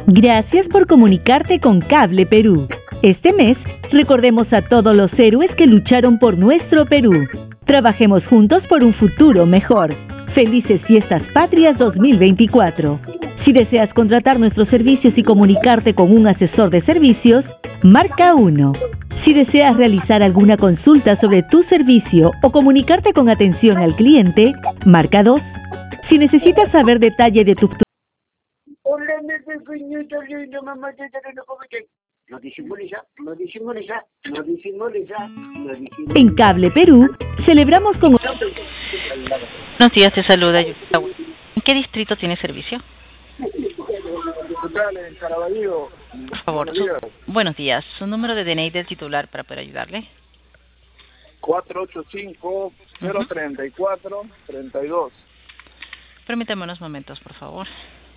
Gracias por comunicarte con Cable Perú. Este mes, recordemos a todos los héroes que lucharon por nuestro Perú. Trabajemos juntos por un futuro mejor. Felices Fiestas Patrias 2024. Si deseas contratar nuestros servicios y comunicarte con un asesor de servicios, marca 1. Si deseas realizar alguna consulta sobre tu servicio o comunicarte con atención al cliente, marca 2. Si necesitas saber detalle de tu... Hola, mi pequeñito lindo, mamá, te traigo como te... No disimules, no disimules, no disimules, no disimules. En Cable Perú, celebramos con... Buenos días, te saluda. ¿En qué distrito tiene servicio? En Caraballo. Por favor, buenos días. Su número de DNI del titular para poder ayudarle. 485-034-32. Permítame unos momentos, por favor.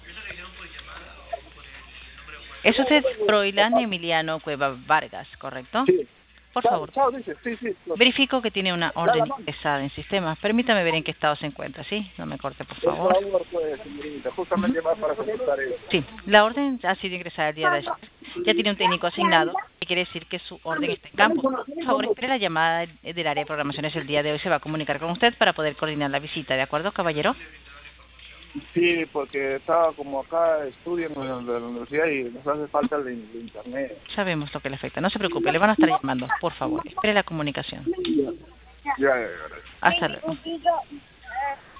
Es usted Froilán Emiliano Cueva Vargas, ¿correcto? Sí. Por favor. Sí. Verifico que tiene una orden ingresada en sistema. Permítame ver en qué estado se encuentra, ¿sí? No me corte, por favor. Por favor, pues, señorita. Justamente más para consultar eso. Sí, la orden ha sido ingresada el día de ayer. Ya tiene un técnico asignado, que quiere decir que su orden está en campo. Por favor, espere la llamada del área de programaciones el día de hoy. Se va a comunicar con usted para poder coordinar la visita, ¿de acuerdo, caballero? Sí, porque estaba como acá estudiando en la universidad y nos hace falta el internet. Sabemos lo que le afecta. No se preocupe, le van a estar llamando. Por favor, espere la comunicación. Ya, gracias. Hasta luego.